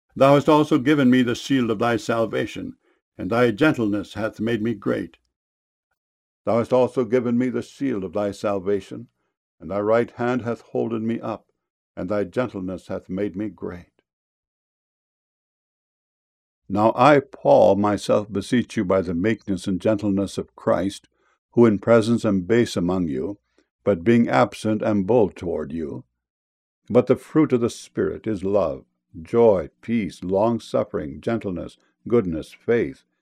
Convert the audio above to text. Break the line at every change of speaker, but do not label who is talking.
Thou hast also given me the shield of thy salvation, and thy gentleness hath made me great. Thou hast also given me the shield of thy salvation, and thy right hand hath holden me up, and thy gentleness hath made me great. Now I, Paul, myself beseech you by the meekness and gentleness of Christ, who in presence am base among you, but being absent am bold toward you. But the fruit of the Spirit is love, joy, peace, long-suffering, gentleness, goodness, faith,